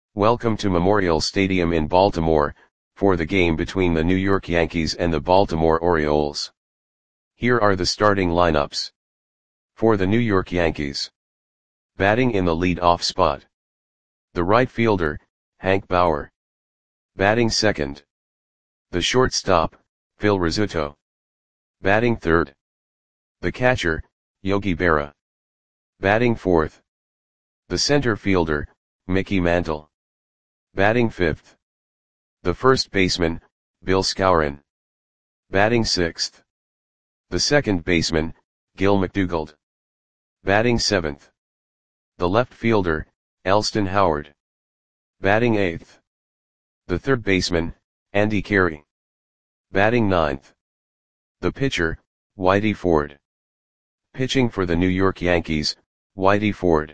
Welcome to Memorial Stadium in Baltimore, for the game between the New York Yankees and the Baltimore Orioles. Here are the starting lineups. For the New York Yankees. Batting in the lead-off spot. The right fielder, Hank Bauer. Batting second. The shortstop, Phil Rizzuto. Batting third. The catcher, Yogi Berra. Batting fourth. The center fielder, Mickey Mantle. Batting fifth. The first baseman, Bill Skowron. Batting sixth. The second baseman, Gil McDougald. Batting seventh. The left fielder, Elston Howard. Batting eighth. The third baseman, Andy Carey. Batting ninth. The pitcher, Whitey Ford. Pitching for the New York Yankees, Whitey Ford.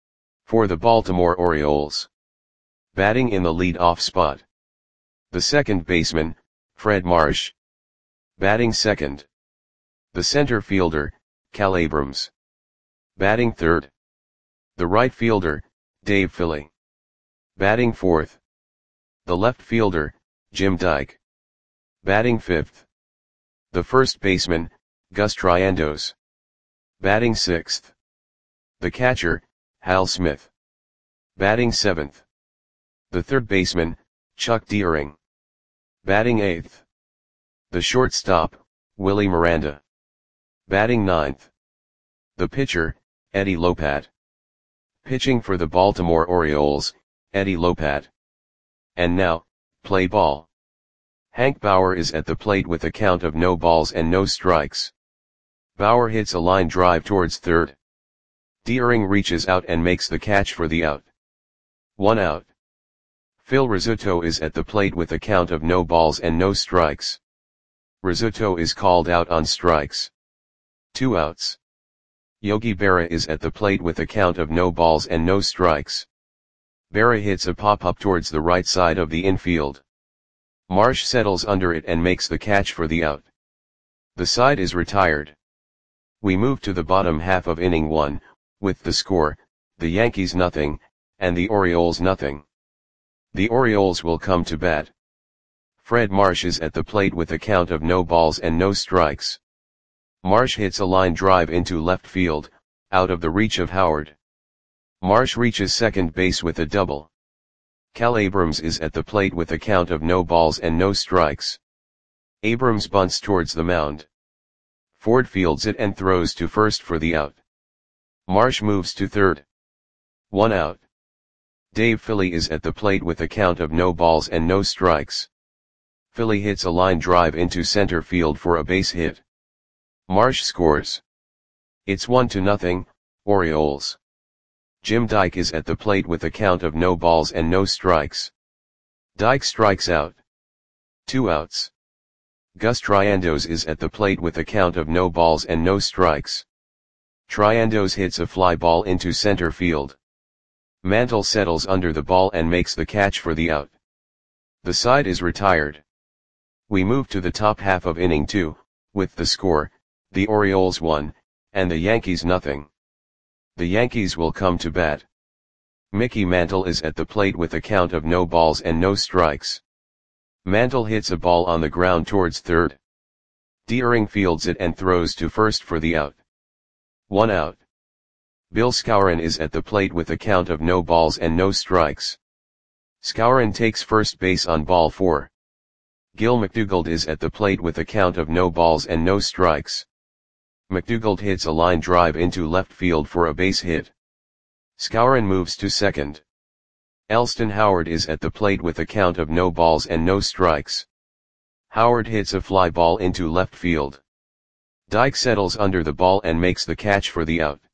For the Baltimore Orioles. Batting in the lead-off spot. The second baseman, Fred Marsh. Batting second. The center fielder, Cal Abrams. Batting third. The right fielder, Dave Philly. Batting fourth. The left fielder, Jim Dyke. Batting fifth. The first baseman, Gus Triandos. Batting sixth. The catcher, Hal Smith. Batting seventh. The third baseman, Chuck Deering. Batting eighth. The shortstop, Willie Miranda. Batting ninth. The pitcher, Eddie Lopat. Pitching for the Baltimore Orioles, Eddie Lopat. And now, play ball. Hank Bauer is at the plate with a count of no balls and no strikes. Bauer hits a line drive towards third. Deering reaches out and makes the catch for the out. 1 out. Phil Rizzuto is at the plate with a count of no balls and no strikes. Rizzuto is called out on strikes. 2 outs. Yogi Berra is at the plate with a count of no balls and no strikes. Berra hits a pop-up towards the right side of the infield. Marsh settles under it and makes the catch for the out. The side is retired. We move to the bottom half of inning 1, with the score, the Yankees nothing, and the Orioles nothing. The Orioles will come to bat. Fred Marsh is at the plate with a count of no balls and no strikes. Marsh hits a line drive into left field, out of the reach of Howard. Marsh reaches second base with a double. Cal Abrams is at the plate with a count of no balls and no strikes. Abrams bunts towards the mound. Ford fields it and throws to first for the out. Marsh moves to third. 1 out. Dave Philly is at the plate with a count of no balls and no strikes. Philly hits a line drive into center field for a base hit. Marsh scores. It's 1-0, Orioles. Jim Dyke is at the plate with a count of no balls and no strikes. Dyke strikes out. 2 outs. Gus Triandos is at the plate with a count of no balls and no strikes. Triandos hits a fly ball into center field. Mantle settles under the ball and makes the catch for the out. The side is retired. We move to the top half of inning 2, with the score, the Orioles 1, and the Yankees nothing. The Yankees will come to bat. Mickey Mantle is at the plate with a count of no balls and no strikes. Mantle hits a ball on the ground towards third. Deering fields it and throws to first for the out. 1 out. Bill Skowron is at the plate with a count of no balls and no strikes. Skowron takes first base on ball 4. Gil McDougald is at the plate with a count of no balls and no strikes. McDougald hits a line drive into left field for a base hit. Skowron moves to second. Elston Howard is at the plate with a count of no balls and no strikes. Howard hits a fly ball into left field. Dyke settles under the ball and makes the catch for the out.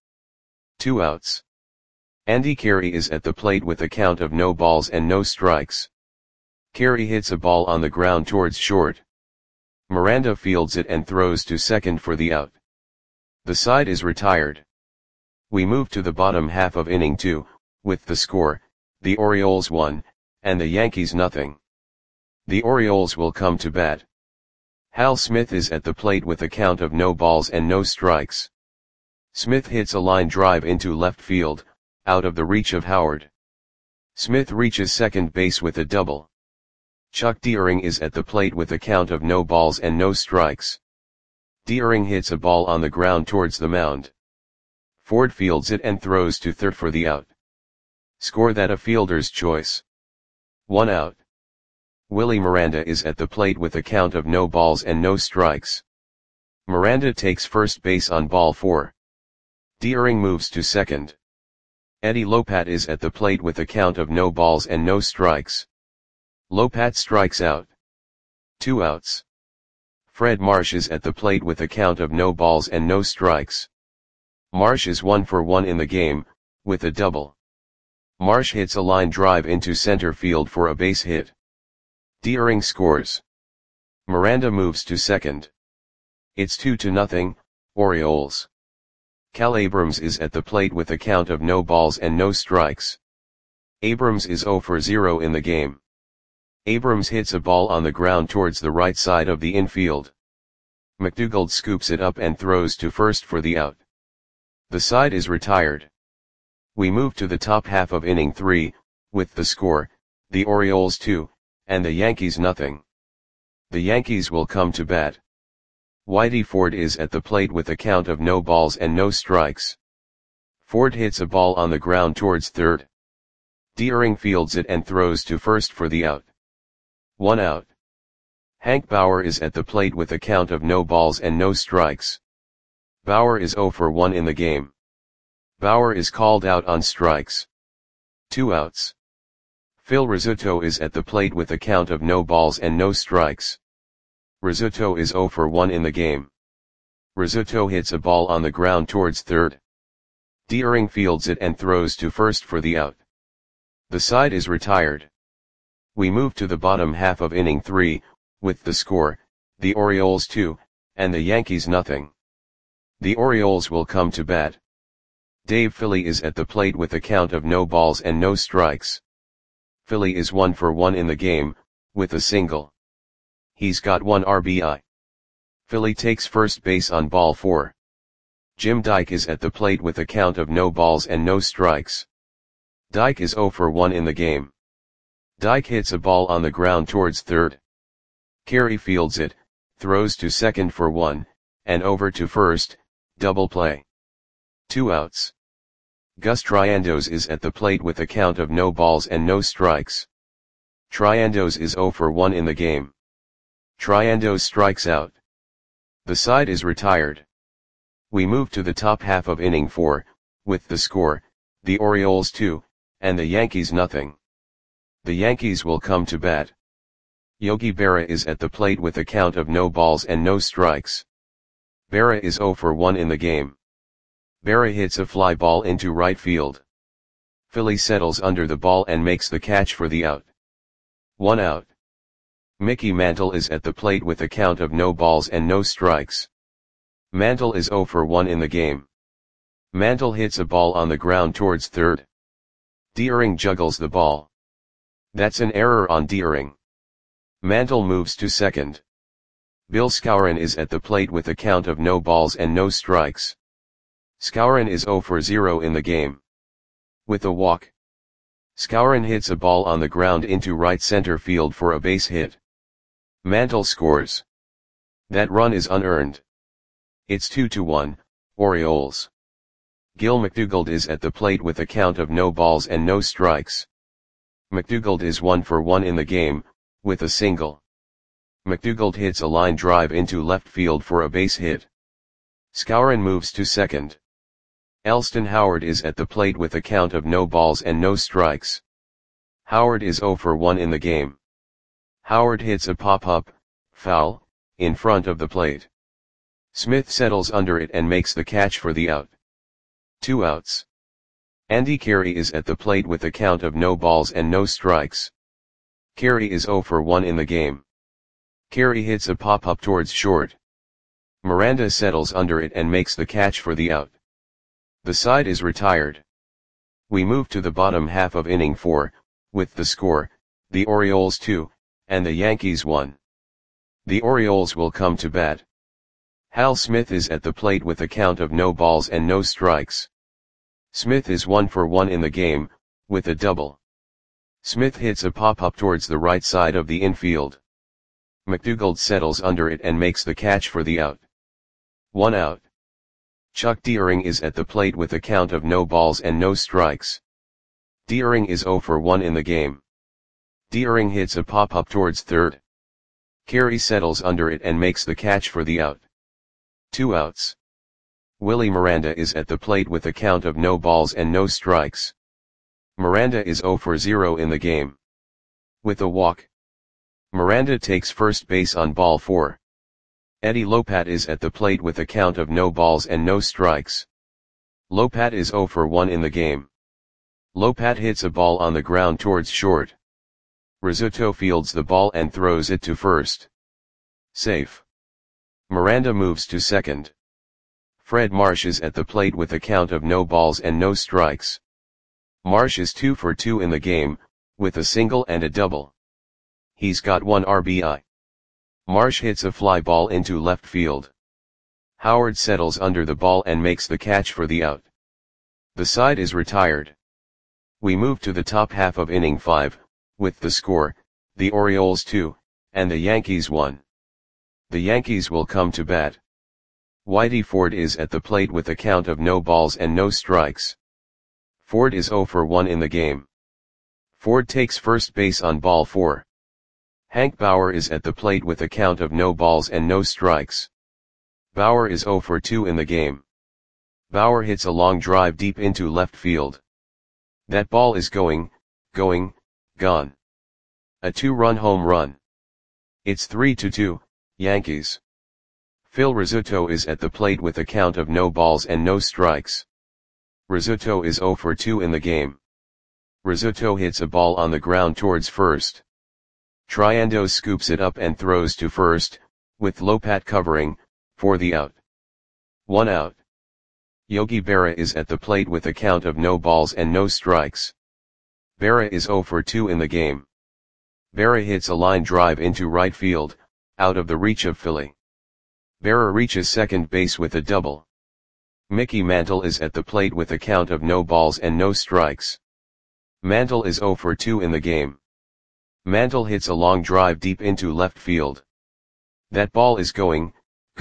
2 outs. Andy Carey is at the plate with a count of no balls and no strikes. Carey hits a ball on the ground towards short. Miranda fields it and throws to second for the out. The side is retired. We move to the bottom half of inning 2, with the score, the Orioles 1, and the Yankees nothing. The Orioles will come to bat. Hal Smith is at the plate with a count of no balls and no strikes. Smith hits a line drive into left field, out of the reach of Howard. Smith reaches second base with a double. Chuck Deering is at the plate with a count of no balls and no strikes. Deering hits a ball on the ground towards the mound. Ford fields it and throws to third for the out. Score that a fielder's choice. 1 out. Willie Miranda is at the plate with a count of no balls and no strikes. Miranda takes first base on ball 4. Deering moves to second. Eddie Lopat is at the plate with a count of no balls and no strikes. Lopat strikes out. 2 outs. Fred Marsh is at the plate with a count of no balls and no strikes. Marsh is 1 for 1 in the game, with a double. Marsh hits a line drive into center field for a base hit. Deering scores. Miranda moves to second. It's 2-0, Orioles. Cal Abrams is at the plate with a count of no balls and no strikes. Abrams is 0 for 0 in the game. Abrams hits a ball on the ground towards the right side of the infield. McDougald scoops it up and throws to first for the out. The side is retired. We move to the top half of inning 3, with the score, the Orioles 2, and the Yankees nothing. The Yankees will come to bat. Whitey Ford is at the plate with a count of no balls and no strikes. Ford hits a ball on the ground towards third. Deering fields it and throws to first for the out. 1 out. Hank Bauer is at the plate with a count of no balls and no strikes. Bauer is 0 for 1 in the game. Bauer is called out on strikes. 2 outs. Phil Rizzuto is at the plate with a count of no balls and no strikes. Rizzuto is 0 for 1 in the game. Rizzuto hits a ball on the ground towards third. Deering fields it and throws to first for the out. The side is retired. We move to the bottom half of inning 3, with the score, the Orioles 2, and the Yankees nothing. The Orioles will come to bat. Dave Philly is at the plate with a count of no balls and no strikes. Philly is 1 for 1 in the game, with a single. He's got 1 RBI. Philly takes first base on ball 4. Jim Dyke is at the plate with a count of no balls and no strikes. Dyke is 0 for 1 in the game. Dyke hits a ball on the ground towards third. Carey fields it, throws to second for 1, and over to first, double play. 2 outs. Gus Triandos is at the plate with a count of no balls and no strikes. Triandos is 0 for 1 in the game. Triandos strikes out. The side is retired. We move to the top half of inning 4, with the score, the Orioles 2, and the Yankees nothing. The Yankees will come to bat. Yogi Berra is at the plate with a count of no balls and no strikes. Berra is 0 for 1 in the game. Berra hits a fly ball into right field. Philly settles under the ball and makes the catch for the out. 1 out. Mickey Mantle is at the plate with a count of no balls and no strikes. Mantle is 0 for 1 in the game. Mantle hits a ball on the ground towards third. Deering juggles the ball. That's an error on Deering. Mantle moves to second. Bill Skowron is at the plate with a count of no balls and no strikes. Skowron is 0 for 0 in the game. With a walk. Skowron hits a ball on the ground into right center field for a base hit. Mantle scores. That run is unearned. It's 2-1, Orioles. Gil McDougald is at the plate with a count of no balls and no strikes. McDougald is 1 for 1 in the game, with a single. McDougald hits a line drive into left field for a base hit. Skowron moves to second. Elston Howard is at the plate with a count of no balls and no strikes. Howard is 0 for 1 in the game. Howard hits a pop-up, foul, in front of the plate. Smith settles under it and makes the catch for the out. 2 outs. Andy Carey is at the plate with a count of no balls and no strikes. Carey is 0 for 1 in the game. Carey hits a pop-up towards short. Miranda settles under it and makes the catch for the out. The side is retired. We move to the bottom half of inning 4, with the score, the Orioles 2, and the Yankees 1. The Orioles will come to bat. Hal Smith is at the plate with a count of no balls and no strikes. Smith is 1 for 1 in the game, with a double. Smith hits a pop-up towards the right side of the infield. McDougald settles under it and makes the catch for the out. 1 out. Chuck Deering is at the plate with a count of no balls and no strikes. Deering is 0 for 1 in the game. Deering hits a pop-up towards third. Carey settles under it and makes the catch for the out. 2 outs. Willie Miranda is at the plate with a count of no balls and no strikes. Miranda is 0 for 0 in the game. With a walk, Miranda takes first base on ball 4. Eddie Lopat is at the plate with a count of no balls and no strikes. Lopat is 0 for 1 in the game. Lopat hits a ball on the ground towards short. Rizzuto fields the ball and throws it to first. Safe. Miranda moves to second. Fred Marsh is at the plate with a count of no balls and no strikes. Marsh is 2 for 2 in the game, with a single and a double. He's got 1 RBI. Marsh hits a fly ball into left field. Howard settles under the ball and makes the catch for the out. The side is retired. We move to the top half of inning 5, with the score, the Orioles 2, and the Yankees 1. The Yankees will come to bat. Whitey Ford is at the plate with a count of no balls and no strikes. Ford is 0 for 1 in the game. Ford takes first base on ball 4. Hank Bauer is at the plate with a count of no balls and no strikes. Bauer is 0 for 2 in the game. Bauer hits a long drive deep into left field. That ball is gone. A 2-run home run. It's 3-2, Yankees. Phil Rizzuto is at the plate with a count of no balls and no strikes. Rizzuto is 0 for 2 in the game. Rizzuto hits a ball on the ground towards first. Triandos scoops it up and throws to first, with Lopat covering, for the out. 1 out. Yogi Berra is at the plate with a count of no balls and no strikes. Berra is 0 for 2 in the game. Berra hits a line drive into right field, out of the reach of Philly. Berra reaches second base with a double. Mickey Mantle is at the plate with a count of no balls and no strikes. Mantle is 0 for 2 in the game. Mantle hits a long drive deep into left field. That ball is gone.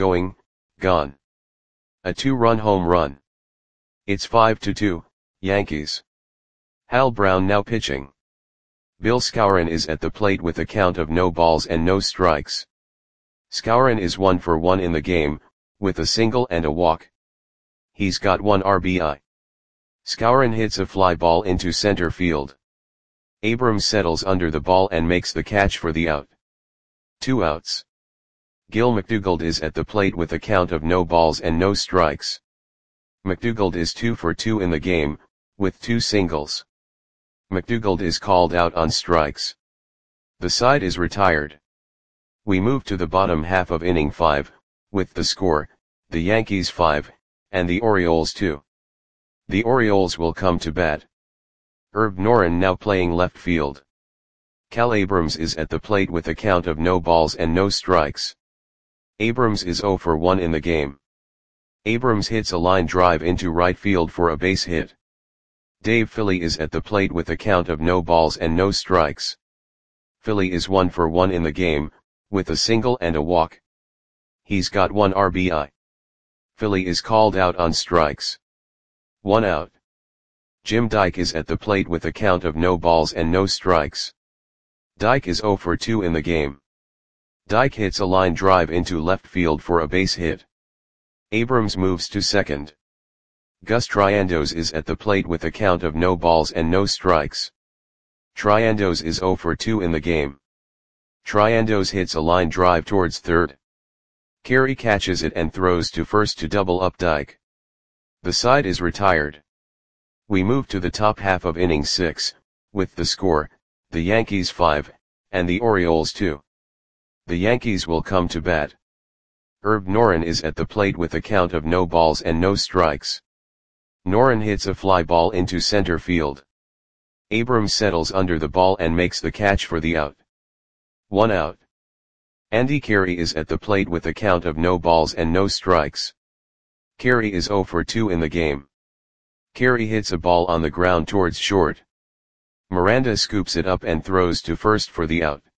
A 2-run home run. It's 5-2, Yankees. Hal Brown now pitching. Bill Skowron is at the plate with a count of no balls and no strikes. Skowron is 1 for 1 in the game, with a single and a walk. He's got 1 RBI. Skowron hits a fly ball into center field. Abrams settles under the ball and makes the catch for the out. 2 outs. Gil McDougald is at the plate with a count of no balls and no strikes. McDougald is 2 for 2 in the game, with 2 singles. McDougald is called out on strikes. The side is retired. We move to the bottom half of inning 5, with the score, the Yankees 5, and the Orioles 2. The Orioles will come to bat. Herb Noren now playing left field. Cal Abrams is at the plate with a count of no balls and no strikes. Abrams is 0 for 1 in the game. Abrams hits a line drive into right field for a base hit. Dave Philly is at the plate with a count of no balls and no strikes. Philly is 1 for 1 in the game, with a single and a walk. He's got 1 RBI. Philly is called out on strikes. 1 out. Jim Dyke is at the plate with a count of no balls and no strikes. Dyke is 0 for 2 in the game. Dyke hits a line drive into left field for a base hit. Abrams moves to second. Gus Triandos is at the plate with a count of no balls and no strikes. Triandos is 0 for 2 in the game. Triandos hits a line drive towards third. Carey catches it and throws to first to double up Dyke. The side is retired. We move to the top half of inning 6, with the score, the Yankees 5, and the Orioles 2. The Yankees will come to bat. Herb Noren is at the plate with a count of no balls and no strikes. Noren hits a fly ball into center field. Abrams settles under the ball and makes the catch for the out. 1 out. Andy Carey is at the plate with a count of no balls and no strikes. Carey is 0 for 2 in the game. Carey hits a ball on the ground towards short. Miranda scoops it up and throws to first for the out.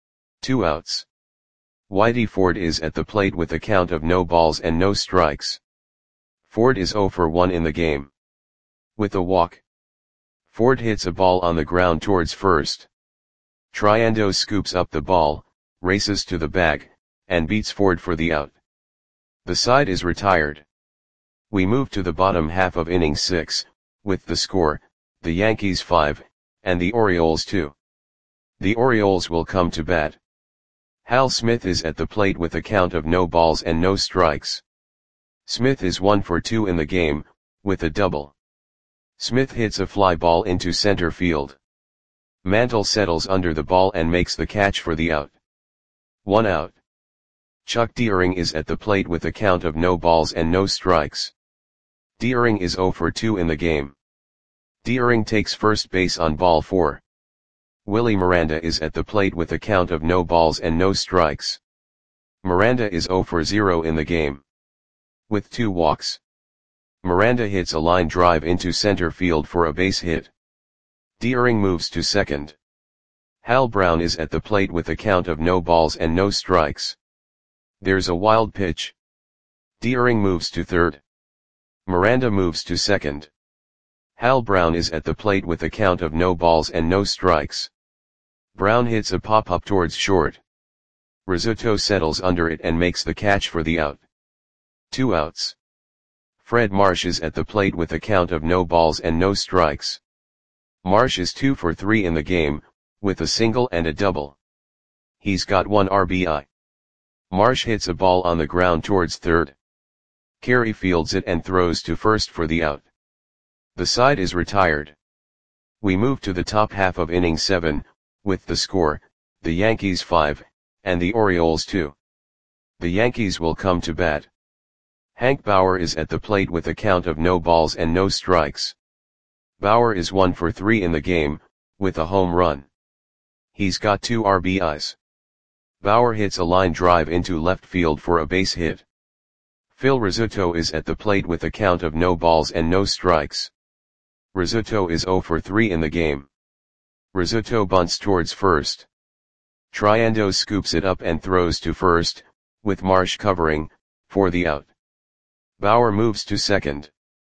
2 outs. Whitey Ford is at the plate with a count of no balls and no strikes. Ford is 0 for 1 in the game. With a walk, Ford hits a ball on the ground towards first. Triando scoops up the ball, races to the bag, and beats Ford for the out. The side is retired. We move to the bottom half of inning 6, with the score, the Yankees 5, and the Orioles 2. The Orioles will come to bat. Hal Smith is at the plate with a count of no balls and no strikes. Smith is 1 for 2 in the game, with a double. Smith hits a fly ball into center field. Mantle settles under the ball and makes the catch for the out. 1 out. Chuck Deering is at the plate with a count of no balls and no strikes. Deering is 0 for 2 in the game. Deering takes first base on ball 4. Willie Miranda is at the plate with a count of no balls and no strikes. Miranda is 0 for 0 in the game. With 2 walks, Miranda hits a line drive into center field for a base hit. Deering moves to second. Hal Brown is at the plate with a count of no balls and no strikes. There's a wild pitch. Deering moves to third. Miranda moves to second. Hal Brown is at the plate with a count of no balls and no strikes. Brown hits a pop-up towards short. Rizzuto settles under it and makes the catch for the out. 2 outs. Fred Marsh is at the plate with a count of no balls and no strikes. Marsh is 2 for 3 in the game, with a single and a double. He's got 1 RBI. Marsh hits a ball on the ground towards third. Carey fields it and throws to first for the out. The side is retired. We move to the top half of inning 7, with the score, the Yankees 5, and the Orioles 2. The Yankees will come to bat. Hank Bauer is at the plate with a count of no balls and no strikes. Bauer is 1 for 3 in the game, with a home run. He's got 2 RBIs. Bauer hits a line drive into left field for a base hit. Phil Rizzuto is at the plate with a count of no balls and no strikes. Rizzuto is 0 for 3 in the game. Rizzuto bunts towards first. Triando scoops it up and throws to first, with Marsh covering, for the out. Bauer moves to second.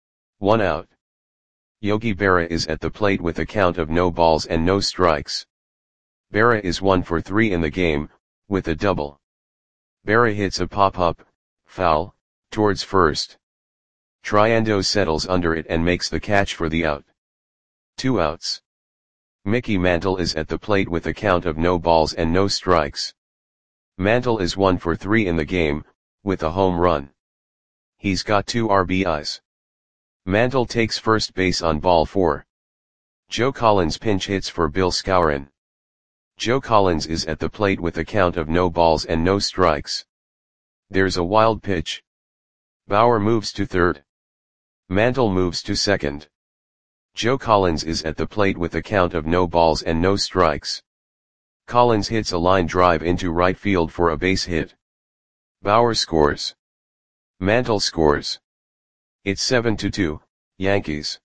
1 out. Yogi Berra is at the plate with a count of no balls and no strikes. Berra is 1 for 3 in the game, with a double. Berra hits a pop-up, foul, towards first. Triando settles under it and makes the catch for the out. 2 outs. Mickey Mantle is at the plate with a count of no balls and no strikes. Mantle is 1 for 3 in the game, with a home run. He's got 2 RBIs. Mantle takes first base on ball 4. Joe Collins pinch hits for Bill Skowron. Joe Collins is at the plate with a count of no balls and no strikes. There's a wild pitch. Bauer moves to third. Mantle moves to second. Joe Collins is at the plate with a count of no balls and no strikes. Collins hits a line drive into right field for a base hit. Bauer scores. Mantle scores. It's 7-2, Yankees.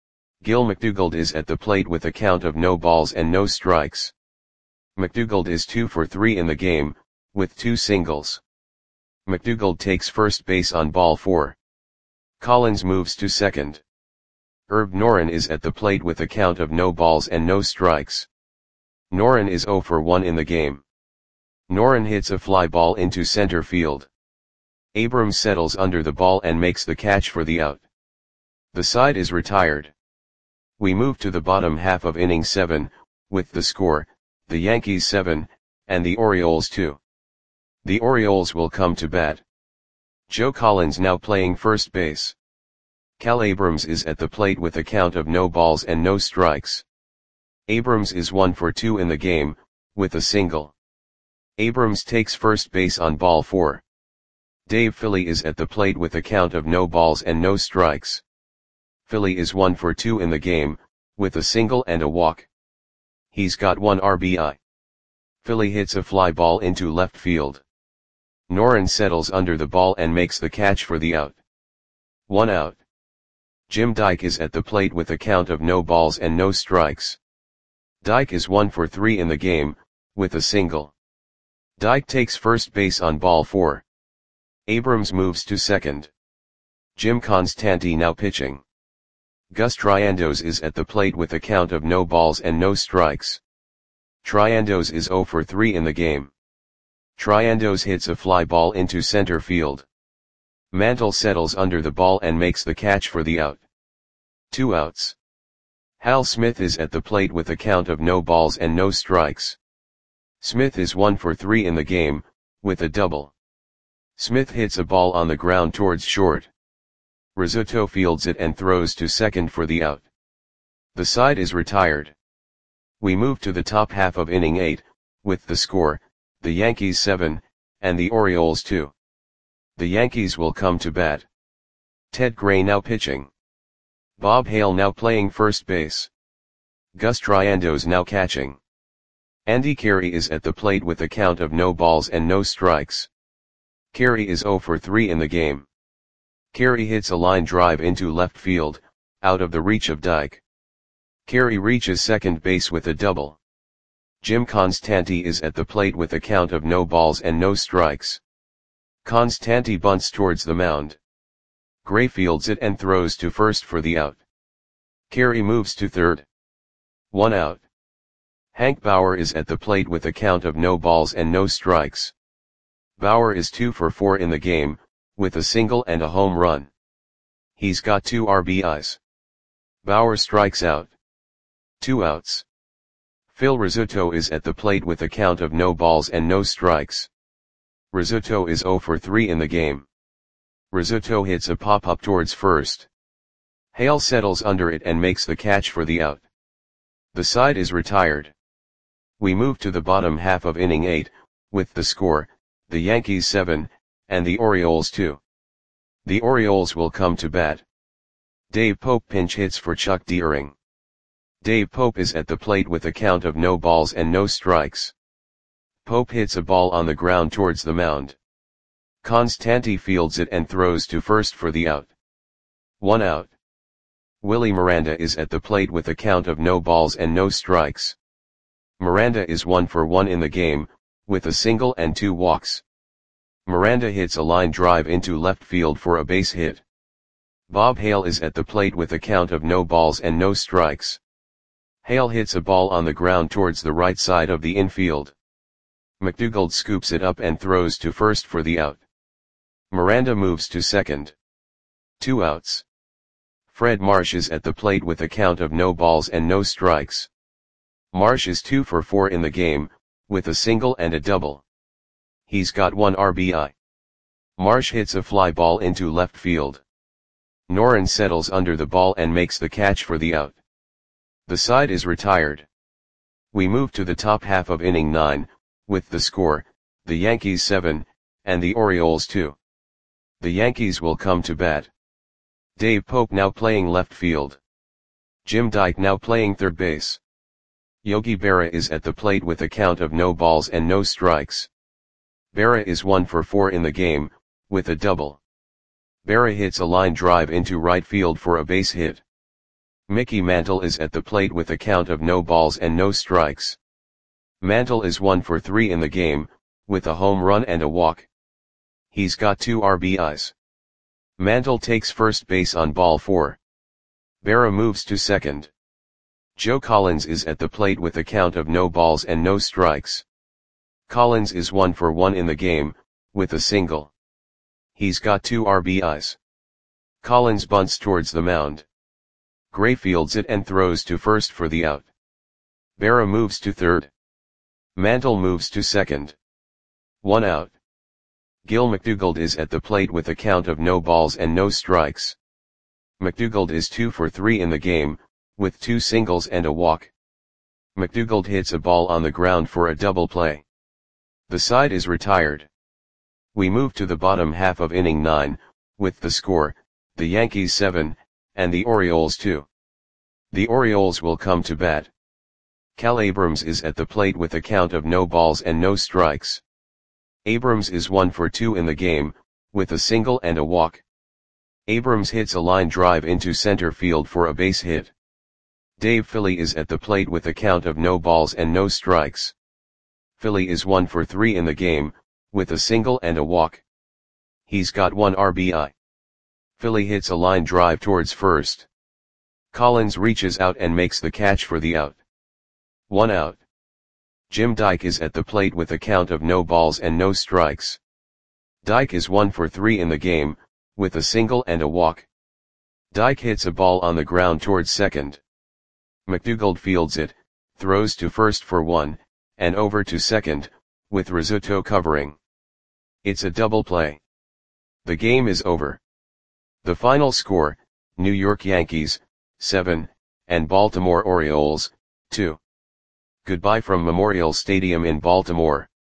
Gil McDougald is at the plate with a count of no balls and no strikes. McDougald is 2 for 3 in the game, with 2 singles. McDougald takes first base on ball 4. Collins moves to second. Herb Noren is at the plate with a count of no balls and no strikes. Noren is 0 for 1 in the game. Noren hits a fly ball into center field. Abrams settles under the ball and makes the catch for the out. The side is retired. We move to the bottom half of inning 7, with the score, the Yankees 7, and the Orioles 2. The Orioles will come to bat. Joe Collins now playing first base. Cal Abrams is at the plate with a count of no balls and no strikes. Abrams is 1 for 2 in the game, with a single. Abrams takes first base on ball 4. Dave Philly is at the plate with a count of no balls and no strikes. Philly is 1 for 2 in the game, with a single and a walk. He's got 1 RBI. Philly hits a fly ball into left field. Noren settles under the ball and makes the catch for the out. 1 out. Jim Dyke is at the plate with a count of no balls and no strikes. Dyke is 1 for 3 in the game, with a single. Dyke takes first base on ball 4. Abrams moves to second. Jim Constanti now pitching. Gus Triandos is at the plate with a count of no balls and no strikes. Triandos is 0 for 3 in the game. Triandos hits a fly ball into center field. Mantle settles under the ball and makes the catch for the out. 2 outs. Hal Smith is at the plate with a count of no balls and no strikes. Smith is 1 for 3 in the game, with a double. Smith hits a ball on the ground towards short. Rizzuto fields it and throws to second for the out. The side is retired. We move to the top half of inning 8, with the score, the Yankees 7, and the Orioles 2. The Yankees will come to bat. Ted Gray now pitching. Bob Hale now playing first base. Gus Triandos now catching. Andy Carey is at the plate with a count of no balls and no strikes. Carey is 0 for 3 in the game. Carey hits a line drive into left field, out of the reach of Dyke. Carey reaches second base with a double. Jim Constanti is at the plate with a count of no balls and no strikes. Constanti bunts towards the mound. Gray fields it and throws to first for the out. Carey moves to third. 1 out. Hank Bauer is at the plate with a count of no balls and no strikes. Bauer is 2 for 4 in the game, with a single and a home run. He's got 2 RBIs. Bauer strikes out. 2 outs. Phil Rizzuto is at the plate with a count of no balls and no strikes. Rizzuto is 0 for 3 in the game. Rizzuto hits a pop-up towards first. Hale settles under it and makes the catch for the out. The side is retired. We move to the bottom half of inning 8, with the score, the Yankees 7, and the Orioles 2. The Orioles will come to bat. Dave Pope pinch hits for Chuck Deering. Dave Pope is at the plate with a count of no balls and no strikes. Pope hits a ball on the ground towards the mound. Constanti fields it and throws to first for the out. 1 out. Willie Miranda is at the plate with a count of no balls and no strikes. Miranda is 1 for 1 in the game, with a single and 2 walks. Miranda hits a line drive into left field for a base hit. Bob Hale is at the plate with a count of no balls and no strikes. Hale hits a ball on the ground towards the right side of the infield. McDougald scoops it up and throws to first for the out. Miranda moves to second. 2 outs. Fred Marsh is at the plate with a count of no balls and no strikes. Marsh is 2 for 4 in the game, with a single and a double. He's got 1 RBI. Marsh hits a fly ball into left field. Noren settles under the ball and makes the catch for the out. The side is retired. We move to the top half of inning 9, with the score, the Yankees 7, and the Orioles 2. The Yankees will come to bat. Dave Pope now playing left field. Jim Dyke now playing third base. Yogi Berra is at the plate with a count of no balls and no strikes. Berra is 1 for 4 in the game, with a double. Berra hits a line drive into right field for a base hit. Mickey Mantle is at the plate with a count of no balls and no strikes. Mantle is 1 for 3 in the game, with a home run and a walk. He's got 2 RBIs. Mantle takes first base on ball 4. Berra moves to second. Joe Collins is at the plate with a count of no balls and no strikes. Collins is 1 for 1 in the game, with a single. He's got 2 RBIs. Collins bunts towards the mound. Gray fields it and throws to first for the out. Berra moves to third. Mantle moves to second. 1 out. Gil McDougald is at the plate with a count of no balls and no strikes. McDougald is 2 for 3 in the game, with 2 singles and a walk. McDougald hits a ball on the ground for a double play. The side is retired. We move to the bottom half of inning 9, with the score, the Yankees 7, and the Orioles 2. The Orioles will come to bat. Cal Abrams is at the plate with a count of no balls and no strikes. Abrams is 1 for 2 in the game, with a single and a walk. Abrams hits a line drive into center field for a base hit. Dave Philly is at the plate with a count of no balls and no strikes. Philly is 1 for 3 in the game, with a single and a walk. He's got 1 RBI. Philly hits a line drive towards first. Collins reaches out and makes the catch for the out. 1 out. Jim Dyke is at the plate with a count of no balls and no strikes. Dyke is 1 for 3 in the game, with a single and a walk. Dyke hits a ball on the ground towards second. McDougald fields it, throws to first for 1, and over to second, with Rizzuto covering. It's a double play. The game is over. The final score, New York Yankees, 7, and Baltimore Orioles, 2. Goodbye from Memorial Stadium in Baltimore.